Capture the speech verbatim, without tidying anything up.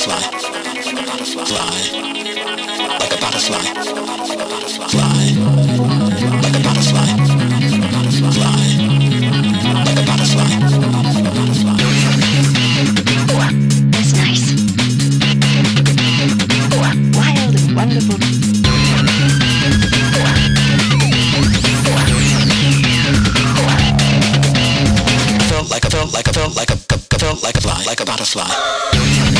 butterfly, fly, like a butterfly, fly, like a butterfly, fly, like a butterfly. That's nice. Wild and wonderful. Felt like a felt like a felt like a felt like a fly, like a butterfly.